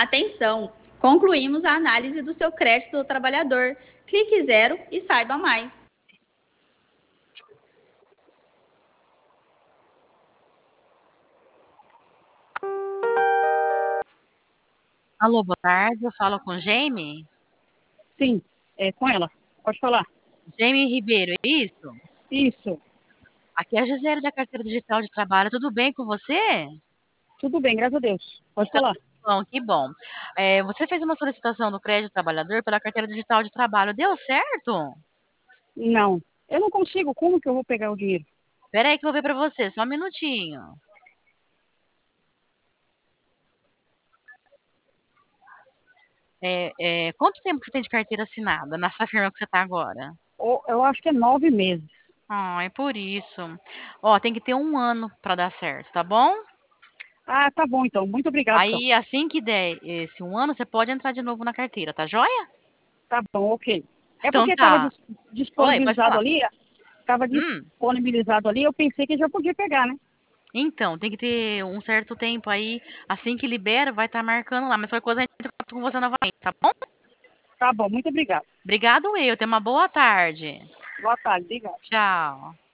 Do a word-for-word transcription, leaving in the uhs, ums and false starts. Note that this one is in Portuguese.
Atenção! Concluímos a análise do seu crédito do trabalhador. Clique zero e saiba mais. Alô, boa tarde, eu falo com Jaime? Sim, é com ela. Pode falar. Jaime Ribeiro, é isso? Isso. Aqui é a Gisele da Carteira Digital de Trabalho, tudo bem com você? Tudo bem, graças a Deus. Pode Então, falar. bom, que bom. É, você fez uma solicitação do crédito trabalhador pela Carteira Digital de Trabalho, deu certo? Não, eu não consigo. Como que eu vou pegar o dinheiro? Espera aí que eu vou ver pra você, só um minutinho. É, é, quanto tempo que você tem de carteira assinada nessa firma que você tá agora? Ou- Eu acho que é nove meses. Ah, é por isso. Ó, tem que ter um ano pra dar certo, tá bom? Ah, tá bom então. Muito obrigado, então. Aí, assim que der esse um ano, você pode entrar de novo na carteira, tá joia? Tá bom, ok. É Então porque estava tá. Oi, pode disponibilizado falar. ali, estava Hum, disponibilizado ali, eu pensei que já podia pegar, né? então, tem que ter um certo tempo aí. Assim que libera, vai estar marcando lá. Mas qualquer coisa a gente entra em contato com você novamente, tá bom? Tá bom, muito obrigado. Obrigado eu. Tenha uma boa tarde. Boa tarde, obrigado. Tchau.